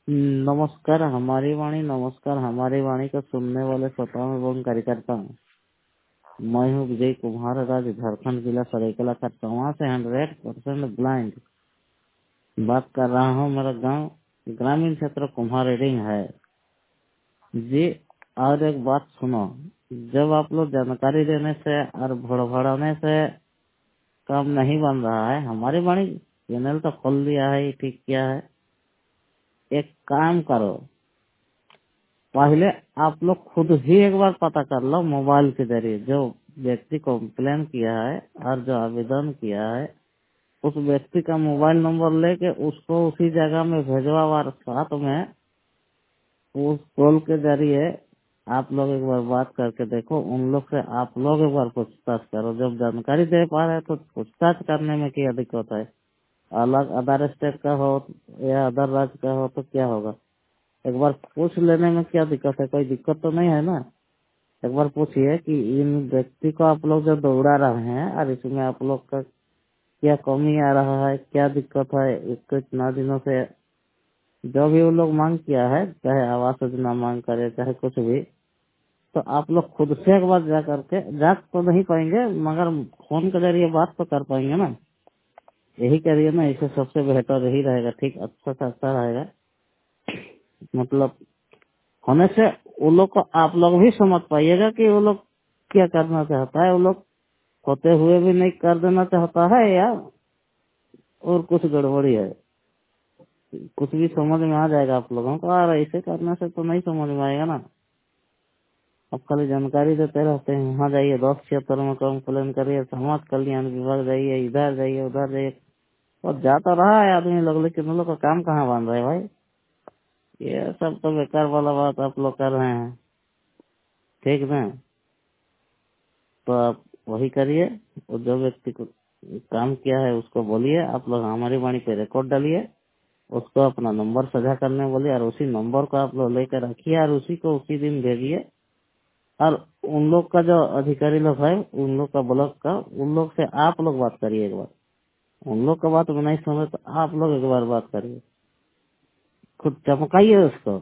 नमस्कार हमारी वाणी। नमस्कार हमारी वाणी का सुनने वाले श्रोताओं एवं कार्यकर्ता हूँ। मैं हूँ विजय कुमार, राज्य झारखंड, जिला सरायकेला खरसावां से 100% ब्लाइंड बात कर रहा हूँ। मेरा गांव ग्रामीण क्षेत्र कुम्हारडीह है जी। और एक बात सुनो, जब आप लोग जानकारी देने से और भड़बड़ाने से काम नहीं बन रहा है, हमारी वाणी चैनल तो खोल दिया है, ठीक किया है। एक काम करो, पहले आप लोग खुद ही एक बार पता कर लो मोबाइल के जरिए, जो व्यक्ति कंप्लेन किया है और जो आवेदन किया है उस व्यक्ति का मोबाइल नंबर लेके उसको उसी जगह में भेजवा, और साथ में उस कॉल के जरिए आप लोग एक बार बात करके देखो। उन लोग से आप लोग एक बार पूछताछ करो। जब जानकारी दे पा रहे तो पूछताछ करने में क्या दिक्कत है? अलग अदर स्टेट का हो या अदर राज्य का हो तो क्या होगा? एक बार पूछ लेने में क्या दिक्कत है? कोई दिक्कत तो नहीं है ना। एक बार पूछिए कि इन व्यक्ति को आप लोग जो दौड़ा रहे हैं और इसमें आप लोग का क्या कमी आ रहा है, क्या दिक्कत है? इसको इतना दिनों से जो भी वो लोग मांग किया है, चाहे आवास योजना मांग करे चाहे कुछ भी, तो आप लोग खुद से एक बार जा करके, जा तो नहीं पाएंगे मगर फोन के जरिए बात तो कर पाएंगे ना। यही करिए ना, इसे सबसे बेहतर यही रहेगा। ठीक, अच्छा से अच्छा रहेगा। मतलब होने से वो लोग को आप लोग भी समझ पाइएगा कि वो लोग क्या करना चाहता है। वो लोग होते हुए भी नहीं कर देना चाहता है या और कुछ गड़बड़ी है, कुछ भी समझ में आ जाएगा आप लोगों को। और ऐसे करने से तो नहीं समझ में आएगा ना। अब खाली जानकारी देते रहते हैं, वहाँ जाइए 1076 में कंप्लेन करिए, समाज कल्याण विभाग जाइए, इधर जाइए उधर जाइए, और जाता रहा है आदमी लोग, लेकिन उन लोग का काम कहाँ बन रहा है भाई? ये सब तो बेकार वाला बात आप लोग कर रहे हैं, ठीक ना? तो आप वही करिए, और जो व्यक्ति को काम किया है उसको बोलिए, आप लोग हमारी वाणी पे रिकॉर्ड डालिए, उसको अपना नंबर साझा करने बोलिए, और उसी नंबर को आप लोग लेकर रखिए और उसी को उसी दिन भेजिए। और उन लोग का जो अधिकारी लोग है, उन लोग का ब्लॉक का, उन लोग से आप लोग बात करिए एक बार। उन लोग का बात में नहीं सुने तो आप लोग एक बार बात करिए, खुद चमकाइए उसको,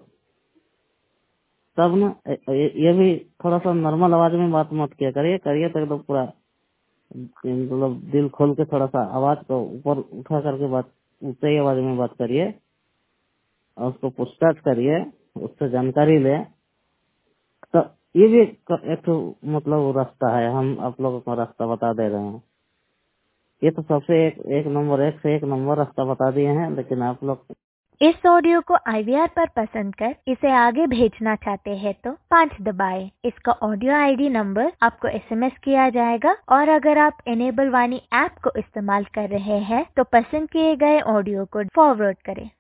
तब ना। ये भी थोड़ा सा नॉर्मल आवाज में बात मत किया करिए, करिए तो एकदम पूरा मतलब दिल खोल के, थोड़ा सा आवाज को ऊपर उठा करके बात, ऊंची आवाज में बात करिए और उसको पूछताछ करिए, उससे जानकारी ले। तो ये भी एक तो मतलब रास्ता है, हम आप लोगों को रास्ता बता दे रहे हैं। ये तो सबसे एक नंबर, एक से एक नंबर रास्ता बता दिए हैं, लेकिन आप लोग इस ऑडियो को IVR पर पसंद कर इसे आगे भेजना चाहते हैं तो 5 दबाएं। इसका ऑडियो ID नंबर आपको SMS किया जाएगा। और अगर आप इनेबल वाणी ऐप को इस्तेमाल कर रहे हैं तो पसंद किए गए ऑडियो को फॉरवर्ड करें।